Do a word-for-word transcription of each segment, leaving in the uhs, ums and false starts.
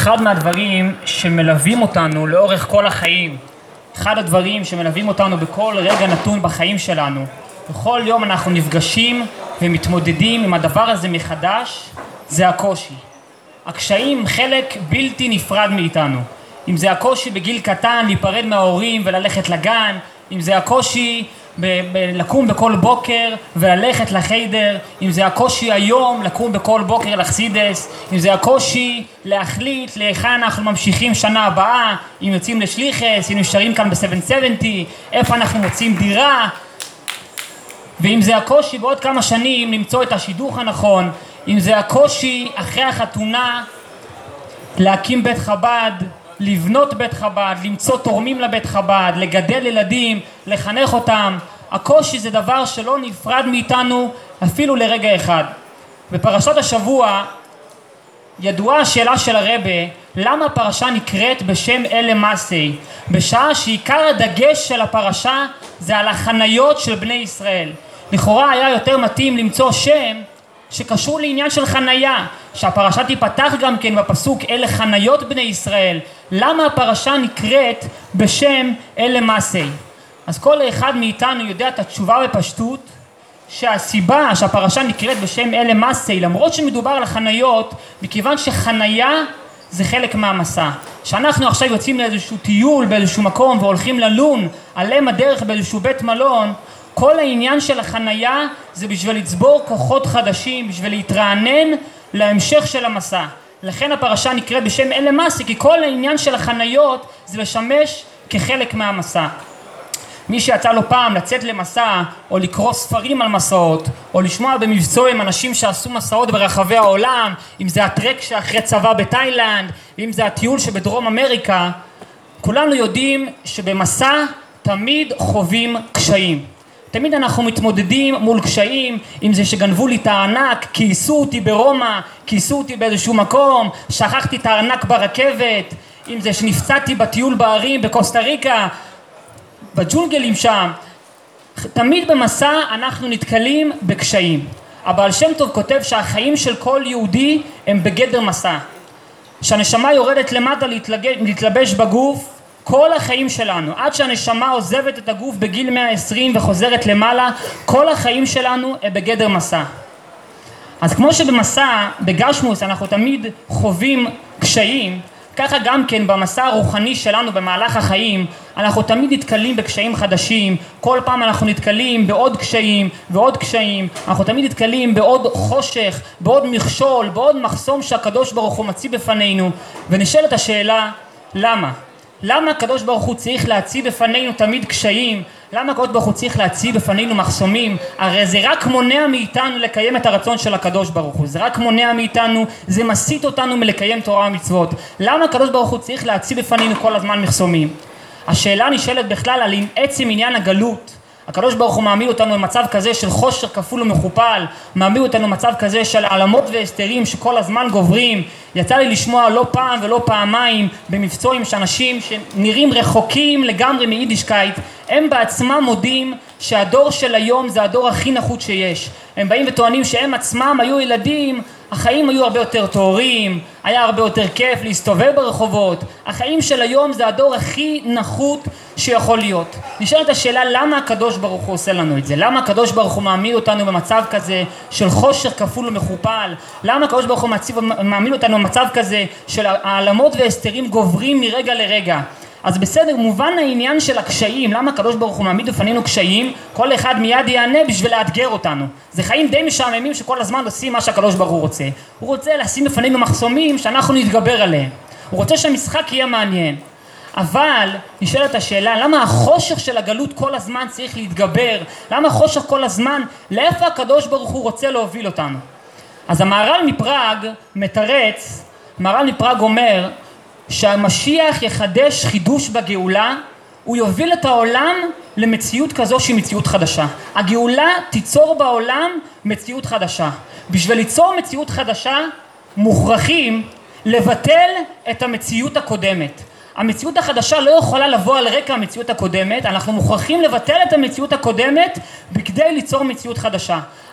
אחד מהדברים שמלווים אותנו לאורך כל החיים, אחד הדברים שמלווים אותנו בכל רגע נתון בחיים שלנו, בכל יום אנחנו נפגשים ומתמודדים עם הדבר הזה מחדש, זה הקושי. הקשיים חלק בלתי נפרד מאיתנו. אם זה הקושי בגיל קטן להיפרד מההורים וללכת לגן, אם זה הקושי ב- ב- לקום בכל בוקר וללכת לחיידר, אם זה הקושי היום לקום בכל בוקר לחסידס, אם זה הקושי להחליט להיכן אנחנו ממשיכים שנה הבאה, אם יוצאים לשליחס, אם נשארים כאן ב-שבע שבעים, איפה אנחנו מוצאים דירה, ואם זה הקושי בעוד כמה שנים למצוא את השידוך הנכון, אם זה הקושי אחרי החתונה להקים בית חב"ד, לבנות בית חב"ד, למצוא תורמים לבית חב"ד, לגדל ילדים, לחנך אותם. הקושי זה דבר שלא נפרד מאיתנו אפילו לרגע אחד. בפרשת השבוע ידועה השאלה של הרבה, למה הפרשה נקראת בשם אלה מסי, בשעה שעיקר הדגש של הפרשה זה על החניות של בני ישראל. לכאורה היה יותר מתאים למצוא שם שקשור לעניין של חנייה, שהפרשה תיפתח גם כן בפסוק אלה חניות בני ישראל. למה הפרשה נקראת בשם אלה מסי? אז כל אחד מאיתנו יודע את התשובה בפשטות, שהסיבה שהפרשה נקראת בשם אלה מסי, למרות שמדובר על חניות, מכיוון שחניה זה חלק מהמסע. שאנחנו עכשיו יוצאים לאיזשהו טיול באיזשהו מקום והולכים ללון עליהם הדרך באיזשהו בית מלון, כל העניין של החנייה זה בשביל לצבור כוחות חדשים, בשביל להתרענן להמשך של המסע. לכן הפרשה נקראת בשם אלה מסי, כי כל העניין של החניות זה לשמש כחלק מהמסע. מי שיצא לו פעם לצאת למסע, או לקרוא ספרים על מסעות, או לשמוע במבצוע עם אנשים שעשו מסעות ברחבי העולם, אם זה הטרק שאחרי צבא בתאילנד, אם זה הטיול שבדרום אמריקה, כולנו יודעים שבמסע תמיד חווים קשיים. תמיד אנחנו מתמודדים מול קשיים, אם זה שגנבו לי את הארנק, כיסו אותי ברומא, כיסו אותי באיזשהו מקום, שכחתי את הארנק ברכבת, אם זה שנפצעתי בטיול בערים בקוסטה ריקה, בג'ונגלים שם. תמיד במסע אנחנו נתקלים בקשיים. הבעל שם טוב כותב שהחיים של כל יהודי הם בגדר מסע. שהנשמה יורדת למטה להתלבש בגוף, כל החיים שלנו, עד שהנשמה עוזבת את הגוף בגיל מאה ועשרים וחוזרת למעלה, כל החיים שלנו הם בגדר מסע. אז כמו שבמסע, בגשמוס, אנחנו תמיד חווים קשיים, ככה גם כן במסע הרוחני שלנו במהלך החיים, אנחנו תמיד נתקלים בקשיים חדשים, כל פעם אנחנו נתקלים בעוד קשיים ועוד קשיים, אנחנו תמיד נתקלים בעוד חושך, בעוד מכשול, בעוד מחסום שהקדוש ברוך הוא מציב בפנינו, ונשאלת השאלה, למה? למה הקדוש ברוך הוא צריך להציב בפנינו תמיד קשיים? למה הקדוש ברוך הוא צריך להציב בפנינו מחסומים? הרי זה רק מונע מאיתנו לקיים את הרצון של הקדוש ברוך הוא. זה רק מונע מאיתנו, זה מסית אותנו מלקיים תורה ומצוות. למה הקדוש ברוך הוא צריך להציב בפנינו כל הזמן מחסומים? השאלה נשאלת בכלל על עצם עניין הגלות. הקדוש ברוך הוא מעמיד אותנו במצב כזה של חושך כפול ומכופל, מעמיד אותנו במצב כזה של עלמות והסתרים שכל הזמן גוברים. יצא לי לשמוע לא פעם ולא פעמיים במבצועים שאנשים שנראים רחוקים לגמרי מיידישקייט, הם בעצמם מודים שהדור של היום זה הדור הכי נחות שיש. הם באים וטוענים שהם עצמם היו ילדים, החיים היו הרבה יותר טהורים, היה הרבה יותר כיף להסתובב ברחובות. החיים של היום זה הדור הכי נחות שיכול להיות. נשאלת השאלה, למה הקדוש ברוך הוא עושה לנו את זה? למה הקדוש ברוך הוא מעמיד אותנו במצב כזה של חושך כפול ומכופל? למה הקדוש ברוך הוא מציב, מעמיד אותנו במצב כזה של העלמות והסתרים גוברים מרגע לרגע? אז בסדר, מובן העניין של הקשיים, למה הקדוש ברוך הוא מעמיד בפנינו קשיים? כל אחד מיד יענה בשביל לאתגר אותנו. זה חיים די משעממים שכל הזמן עושים מה שהקדוש ברוך הוא רוצה. הוא רוצה לשים בפנינו מחסומים שאנחנו נתגבר עליהם. הוא רוצה שהמשחק יהיה מעניין. אבל נשאלת השאלה, למה החושך של הגלות כל הזמן צריך להתגבר? למה החושך כל הזמן? לאיפה הקדוש ברוך הוא רוצה להוביל אותנו? אז המהר"ל מפראג מתרץ, המהר"ל מפראג אומר שהמשיח יחדש חידוש בגאולה, הוא יוביל את העולם למציאות כזו שהיא מציאות חדשה. הגאולה תיצור בעולם מציאות חדשה. בשביל ליצור מציאות חדשה מוכרחים לבטל את המציאות הקודמת. המציאות החדשה לא יכולה לבוא על רקע המציאות הקודמת, אנחנו מוכרחים לבטל את המציאות הקודמת בכדי ליצור מציאות חדשה.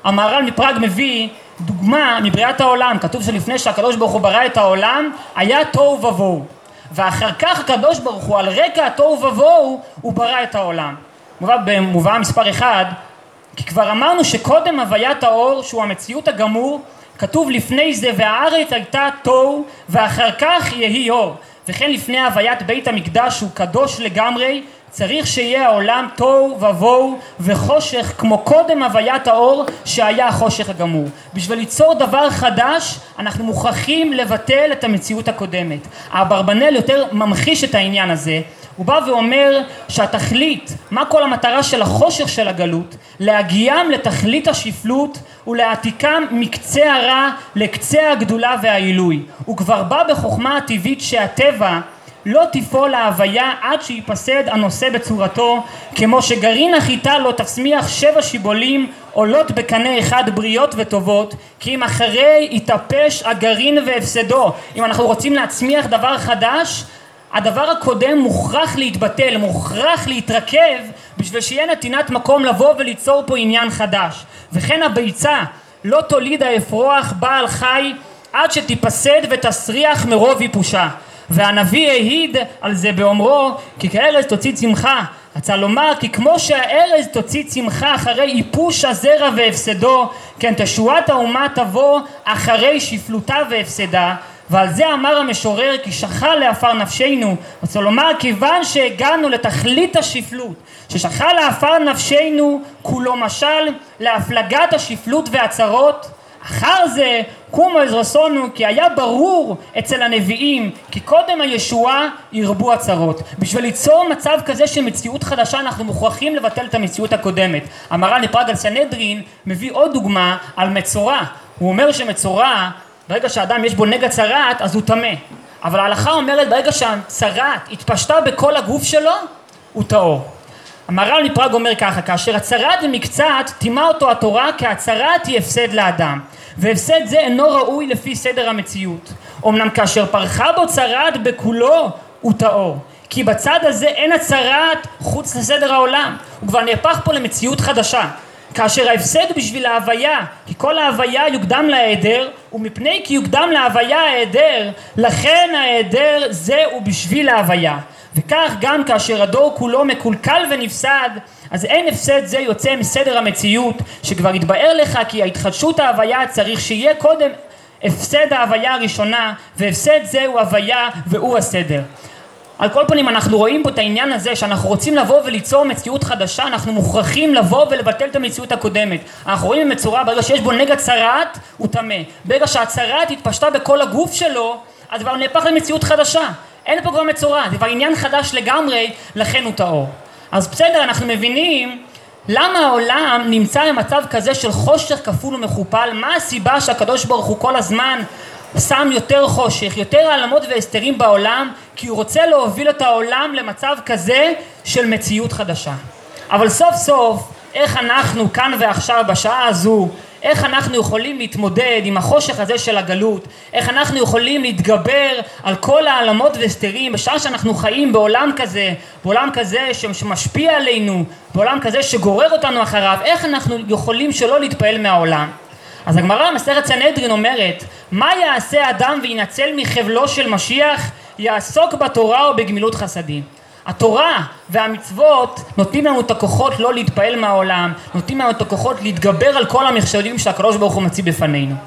המהר"ל מפראג מביא דוגמה מבריאת העולם. כתוב שלפני שהקדוש ברוך הוא ברא את העולם היה תוהו ובוהו, ואחר כך הקדוש ברוך הוא על רקע התוהו ובוהו הוא ברא את העולם. מובא במובאה מספר אחד, כי כבר אמרנו שקודם הוויית האור שהוא המציאות הגמור, כתוב לפני זה והארץ הייתה תוהו ואחר כך יהי אור, וכן לפני הוויית בית המקדש שהוא קדוש לגמרי צריך שיהיה העולם תוהו ובוהו וחושך כמו קודם הוויית האור שהיה החושך הגמור. בשביל ליצור דבר חדש אנחנו מוכרחים לבטל את המציאות הקודמת. אברבנאל יותר ממחיש את העניין הזה. הוא בא ואומר שהתכלית, מה כל המטרה של החושך של הגלות? להגיעם לתכלית השפלות ולהעתיקם מקצה הרע לקצה הגדולה והעילוי. הוא כבר בא בחוכמה הטבעית שהטבע לא תפעול להוויה עד שיפסד הנושא בצורתו, כמו שגרעין החיטה לא תצמיח שבע שיבולים עולות בקנה אחד בריאות וטובות, כי אם אחרי יתאפש הגרעין והפסדו. אם אנחנו רוצים להצמיח דבר חדש, הדבר הקודם מוכרח להתבטל, מוכרח להתרכב, בשביל שיהיה נתינת מקום לבוא וליצור פה עניין חדש. וכן הביצה לא תוליד האפרוח בעל חי עד שתיפסד ותסריח מרוב יפושה. והנביא העיד על זה באומרו, כי כארז תוציא צמחה. רצה לומר כי כמו שהארז תוציא צמחה אחרי איפוש הזרע והפסדו, כן תשועת האומה תבוא אחרי שפלותה והפסדה. ועל זה אמר המשורר כי שחל לעפר נפשנו. רצה לומר כיוון שהגענו לתכלית השפלות, ששחל לעפר נפשנו כולו משל להפלגת השפלות והצרות, אחר זה קומו עזרסונו, כי היה ברור אצל הנביאים כי קודם הישועה ירבו הצרות. בשביל ליצור מצב כזה של מציאות חדשה אנחנו מוכרחים לבטל את המציאות הקודמת. המהר"ל מפראג על סנהדרין מביא עוד דוגמה על מצורע. הוא אומר שמצורע, ברגע שהאדם יש בו נגע צרעת אז הוא טמא, אבל ההלכה אומרת ברגע שהצרעת התפשטה בכל הגוף שלו הוא טהור. המהר"ל מפראג אומר ככה, כאשר הצרעת במקצת טימא אותו התורה, כי הצרעת היא הפסד לאדם, והפסד זה אינו ראוי לפי סדר המציאות. אמנם כאשר פרחה בו צרעת בכולו הוא טהור, כי בצד הזה אין הצרעת חוץ לסדר העולם, הוא כבר נהפך פה למציאות חדשה. כאשר ההפסד בשביל ההוויה, כי כל ההוויה יוקדם להיעדר, ומפני כי יוקדם להוויה ההיעדר, לכן ההיעדר זה הוא בשביל ההוויה. וכך גם כאשר הדור כולו מקולקל ונפסד, אז אין הפסד זה יוצא מסדר המציאות, שכבר התבאר לך כי ההתחדשות ההוויה צריך שיהיה קודם הפסד ההוויה הראשונה, והפסד זה הוא הוויה והוא הסדר. על כל פנים אנחנו רואים פה את העניין הזה שאנחנו רוצים לבוא וליצור מציאות חדשה, אנחנו מוכרחים לבוא ולבטל את המציאות הקודמת. אנחנו רואים במצורע ברגע שיש בו נגע צרעת הוא טמא, ברגע שהצרעת התפשטה בכל הגוף שלו אז כבר נהפך למציאות חדשה, אין פה כבר מצורע, זה כבר עניין חדש לגמרי, לכן הוא טהור. אז בסדר, אנחנו מבינים למה העולם נמצא במצב כזה של חושך כפול ומכופל. מה הסיבה שהקדוש ברוך הוא כל הזמן שם יותר חושך, יותר העלמות והסתרים בעולם? כי הוא רוצה להוביל את העולם למצב כזה של מציאות חדשה. אבל סוף סוף איך אנחנו כאן ועכשיו בשעה הזו, איך אנחנו יכולים להתמודד עם החושך הזה של הגלות, איך אנחנו יכולים להתגבר על כל העלמות והסתרים בשעה שאנחנו חיים בעולם כזה, בעולם כזה שמשפיע עלינו, בעולם כזה שגורר אותנו אחריו, איך אנחנו יכולים שלא להתפעל מהעולם? אז הגמרא במסכת סנהדרין אומרת, מה יעשה אדם וינצל מחבלו של משיח? יעסוק בתורה ובגמילות חסדים. התורה והמצוות נותנים לנו את הכוחות לא להתפעל מהעולם, נותנים לנו את הכוחות להתגבר על כל המכשולים שהקדוש ברוך הוא מציב בפנינו.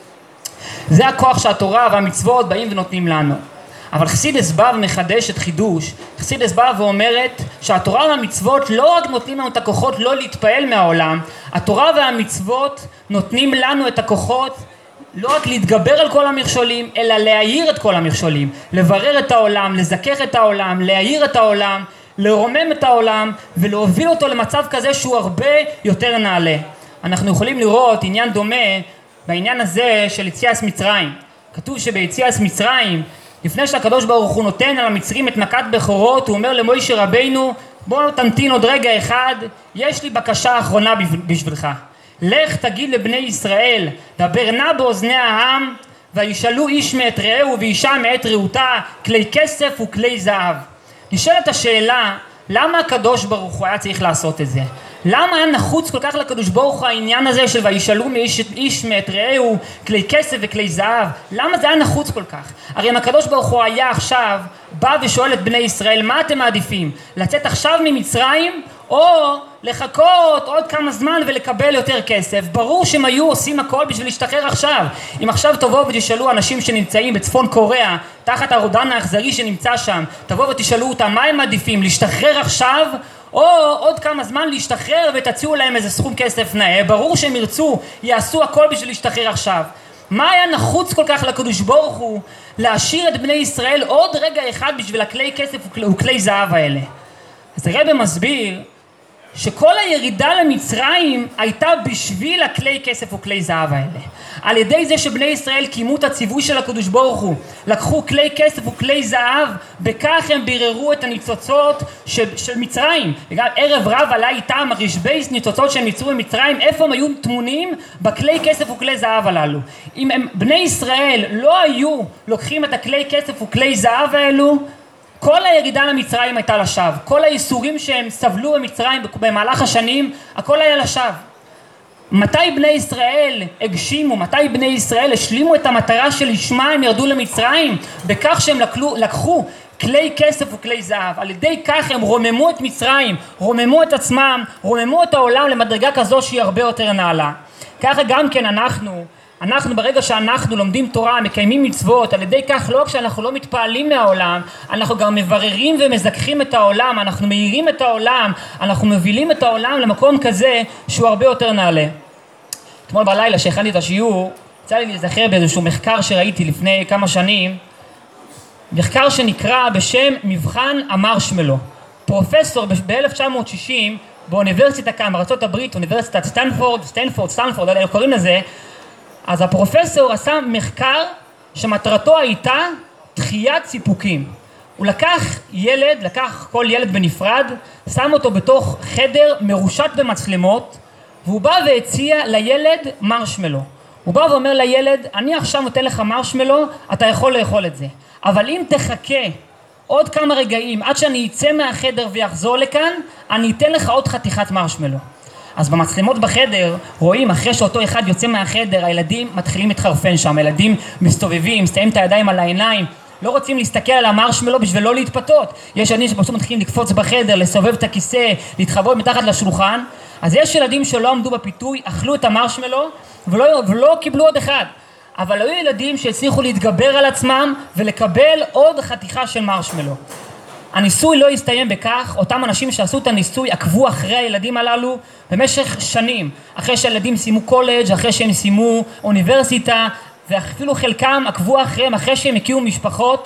זה הכוח שהתורה והמצוות באים ונותנים לנו. אבל חסידס בא ומחדש את חידוש. חסידס בא ואומרת שהתורה והמצוות לא רק נותנים לנו את הכוחות לא להתפעל מהעולם, התורה והמצוות נותנים לנו את הכוחות לא רק להתגבר על כל המכשולים, אלא להאיר את כל המכשולים, לברר את העולם, לזכך את העולם, להאיר את העולם, לרומם את העולם ולהוביל אותו למצב כזה שהוא הרבה יותר נעלה. אנחנו יכולים לראות עניין דומה בעניין הזה של יציאת מצרים. כתוב שביציאת מצרים, לפני שהקדוש ברוך הוא נותן על המצרים את מכת בכורות, הוא אומר למוישה רבינו, בוא תמתין עוד רגע אחד, יש לי בקשה אחרונה בשבילך. לך תגיד לבני ישראל, דבר נא באוזני העם, וישאלו איש מאת רעהו ואישה מאת רעותה, כלי כסף וכלי זהב. נשאלת השאלה, למה הקדוש ברוך הוא היה צריך לעשות את זה? למה היה נחוץ כל כך לקדוש ברוך הוא העניין הזה של וישאלו מאיש איש מאת רעהו כלי כסף וכלי זהב? למה זה היה נחוץ כל כך? הרי אם הקדוש ברוך הוא היה עכשיו בא ושואל את בני ישראל, מה אתם מעדיפים? לצאת עכשיו ממצרים או לחכות עוד כמה זמן ולקבל יותר כסף? ברור שהם היו עושים הכל בשביל להשתחרר עכשיו. אם עכשיו תבואו ותשאלו אנשים שנמצאים בצפון קוריאה תחת הרודן האכזרי שנמצא שם, תבואו ותשאלו אותם מה הם מעדיפים, להשתחרר עכשיו או עוד כמה זמן להשתחרר ותציעו להם איזה סכום כסף נאה? ברור שהם ירצו, יעשו הכל בשביל להשתחרר עכשיו. מה היה נחוץ כל כך לקדוש ברוך הוא להשאיר את בני ישראל עוד רגע אחד בשביל הכלי כסף וכלי זהב האלה? אז הרב מסביר שכל הירידה למצרים הייתה בשביל הכלי כסף וכלי זהב האלה. על ידי זה שבני ישראל קיימו את הציווי של הקדוש ברוך הוא, לקחו כלי כסף וכלי זהב, בכך הם ביררו את הניצוצות של, של מצרים. וגם ערב רב עלה איתם הרשבייס ניצוצות שהם ייצרו במצרים, איפה הם היו תמונים? בכלי כסף וכלי זהב הללו. אם הם, בני ישראל לא היו לוקחים את הכלי כסף וכלי זהב האלו, כל הירידה למצרים הייתה לשווא. כל האיסורים שהם סבלו במצרים במהלך השנים, הכל היה לשווא. מתי בני ישראל הגשימו, מתי בני ישראל השלימו את המטרה שלשמה הם ירדו למצרים? בכך שהם לקחו, לקחו כלי כסף וכלי זהב. על ידי כך הם רוממו את מצרים, רוממו את עצמם, רוממו את העולם למדרגה כזו שהיא הרבה יותר נעלה. ככה גם כן אנחנו, אנחנו ברגע שאנחנו לומדים תורה, מקיימים מצוות, על ידי כך לא רק שאנחנו לא מתפעלים מהעולם, אנחנו גם מבררים ומזכחים את העולם, אנחנו מאירים את העולם, אנחנו מובילים את העולם למקום כזה שהוא הרבה יותר נעלה. אתמול בלילה שהכנתי את השיעור, יצא לי להיזכר באיזשהו מחקר שראיתי לפני כמה שנים, מחקר שנקרא בשם מבחן המרשמלו. פרופסור ב-אלף תשע מאות שישים באוניברסיטה כאן בארצות הברית, אוניברסיטת סטנפורד, סטנפורד, סטנפורד, לא יודע, קוראים לזה, אז הפרופסור עשה מחקר שמטרתו הייתה דחיית סיפוקים. הוא לקח ילד, לקח כל ילד בנפרד, שם אותו בתוך חדר מרושת במצלמות, והוא בא והציע לילד מרשמלו. הוא בא ואומר לילד, אני עכשיו נותן לך מרשמלו, אתה יכול לאכול את זה. אבל אם תחכה עוד כמה רגעים עד שאני אצא מהחדר ויחזור לכאן, אני אתן לך עוד חתיכת מרשמלו. אז במצלמות בחדר רואים אחרי שאותו אחד יוצא מהחדר, הילדים מתחילים להתחרפן שם, הילדים מסתובבים, שמים את הידיים על העיניים, לא רוצים להסתכל על המרשמלו בשביל לא להתפתות. יש ילדים שבסוף מתחילים לקפוץ בחדר, לסובב את הכיסא, להתחבא מתחת לשולחן. אז יש ילדים שלא עמדו בפיתוי, אכלו את המרשמלו ולא, ולא קיבלו עוד אחד. אבל היו ילדים שהצליחו להתגבר על עצמם ולקבל עוד חתיכה של מרשמלו. הניסוי לא הסתיים בכך, אותם אנשים שעשו את הניסוי עקבו אחרי הילדים הללו במשך שנים, אחרי שהילדים סיימו קולג', אחרי שהם סיימו אוניברסיטה, ואפילו חלקם עקבו אחריהם אחרי שהם הקימו משפחות,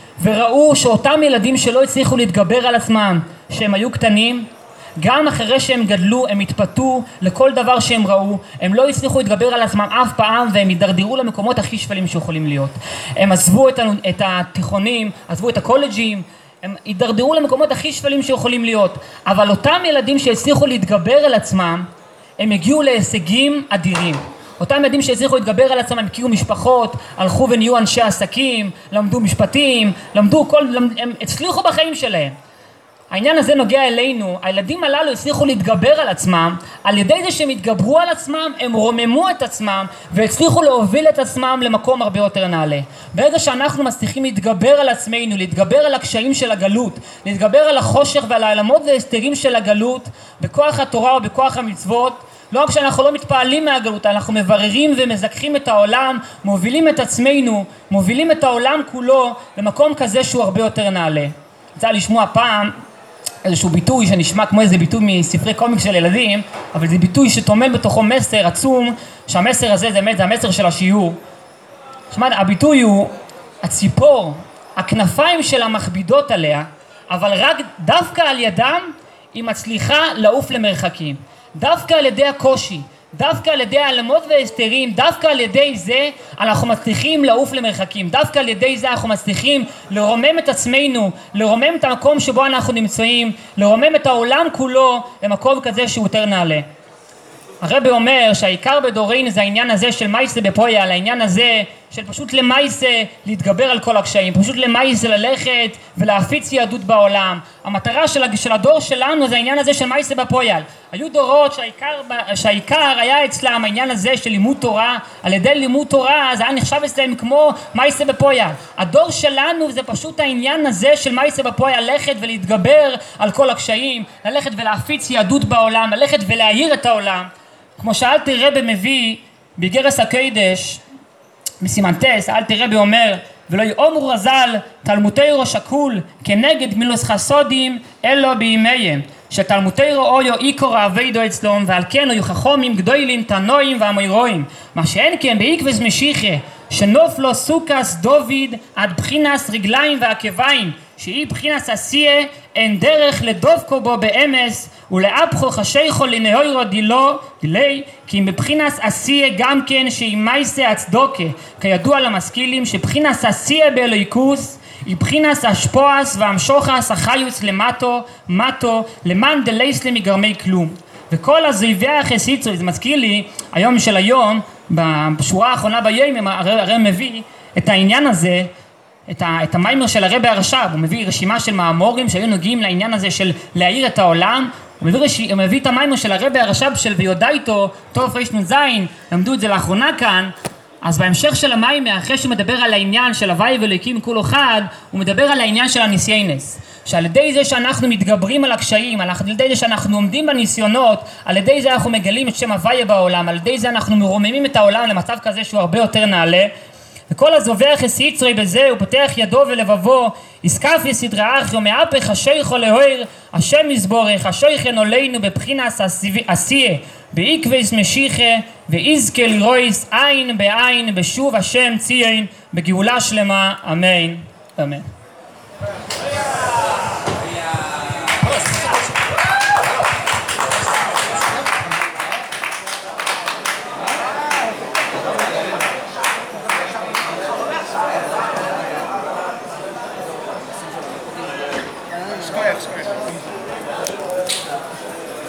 וראו שאותם ילדים שלא הצליחו להתגבר על עצמם, שהם היו קטנים, גם אחרי שהם גדלו הם התפתו לכל דבר שהם ראו, הם לא הצליחו להתגבר על עצמם אף פעם, והם הידרדרו למקומות הכי שפלים שיכולים להיות. הם עזבו את, את התיכונים, עזבו את הקולג'ים, הם הידרדרו למקומות הכי שפלים שיכולים להיות. אבל אותם ילדים שהצליחו להתגבר על עצמם, הם הגיעו להישגים אדירים. אותם ילדים שהצליחו להתגבר על עצמם, הם הקימו משפחות, הלכו ונהיו אנשי עסקים, למדו משפטים, למדו כל, הם הצליחו בחיים שלהם. העניין הזה נוגע אלינו. הילדים הללו הצליחו להתגבר על עצמם, על ידי זה שהם התגברו על עצמם, הם רוממו את עצמם, והצליחו להוביל את עצמם למקום הרבה יותר נעלה. ברגע שאנחנו מצליחים להתגבר על עצמנו, להתגבר על הקשיים של הגלות, להתגבר על החושך ועל העלמות והסתרים של הגלות, בכוח התורה ובכוח המצוות, לא רק שאנחנו לא מתפעלים מהגלות, אנחנו מבררים ומזכחים את העולם, מובילים את עצמנו, מובילים את העולם כולו למקום כזה שהוא הרבה יותר נעלה. יצא לשמוע פעם איזשהו ביטוי שנשמע כמו איזה ביטוי מספרי קומיקס של ילדים, אבל זה ביטוי שטומן בתוכו מסר עצום, שהמסר הזה זה באמת, זה המסר של השיעור. שמע, הביטוי הוא, הציפור, הכנפיים שלה מכבידות עליה, אבל רק דווקא על ידם היא מצליחה לעוף למרחקים. דווקא על ידי הקושי, דווקא על ידי העלמות והסתרים, דווקא על ידי זה אנחנו מצליחים לעוף למרחקים, דווקא על ידי זה אנחנו מצליחים לרומם את עצמנו, לרומם את המקום שבו אנחנו נמצאים, לרומם את העולם כולו למקום כזה שהוא יותר נעלה. הרב אומר שהעיקר בדורנו זה העניין הזה של מייסה בפויה, על העניין הזה של פשוט למעשה להתגבר על כל הקשיים, פשוט למעשה ללכת ולהפיץ יהדות בעולם. המטרה של, של הדור שלנו זה העניין הזה של מעשה בפועל. היו דורות שהעיקר, שהעיקר היה אצלם העניין הזה של לימוד תורה, על ידי לימוד תורה זה היה נחשב אצלם כמו מעשה בפועל. הדור שלנו זה פשוט העניין הזה של מעשה בפועל, ללכת ולהתגבר על כל הקשיים, ללכת ולהפיץ יהדות בעולם, ללכת ולהאיר את העולם. כמו שאלתר רבי מביא באיגרס הקודש מסימן טס, אלתר רבי אומר, ולא יאמרו רז"ל תלמותירו שקול כנגד מילוס חסודים אלו בימיהם, שתלמותירו אויו עיקר האביידו אצלם, ועל כן היו חכמים גדולים תנועים ואמורואים, מה שאין כן בעקבס משיחה שנופלו סוכס דוד עד בחינס רגליים ועקביים, שהיא בחינס עשייה, אין דרך לדובקו בו באמס ולאפחו חשיכו לנהוירו דילו דילי, כי מבחינס עשייה גם כן שהיא מייסה הצדוקה. כידוע למשכילים שבחינס עשייה באלוהיקוס היא בחינס השפועס והמשוחס החיוס למטו מטו למען דלייס למגרמי כלום. וכל הזויבי החסיצו, זה מזכיר לי היום של היום בשורה האחרונה ביום הרי, הרי מביא את העניין הזה, את, ה, את המיימר של הרבי הרש"ב. הוא מביא רשימה של מאמורים שהיו נוגעים לעניין הזה של להאיר את העולם. הוא מביא, רש... הוא מביא את המיימר של הרבי הרש"ב של ויודע איתו טוב רנ"ז, למדו את זה לאחרונה כאן. אז בהמשך של המיימר, אחרי שהוא מדבר על העניין של הוואי ואלוהיקים כולו חד, הוא מדבר על העניין של הניסיינס, שעל ידי זה שאנחנו מתגברים על הקשיים, על ידי זה שאנחנו עומדים בניסיונות, על ידי זה אנחנו מגלים את שם הוואי בעולם, על ידי זה אנחנו מרוממים את העולם למצב כזה שהוא הרבה יותר נעלה. וכל הזובח יסיצרי בזה הוא פותח ידו ולבבו, יסקף יסדרה אחי ומאפך השייכו להויר השם יסבורך השייכן עולנו בבחינס עשייה בעקבס משיחה ואיזכה לרויס עין בעין בשוב השם ציין בגאולה שלמה אמן אמן.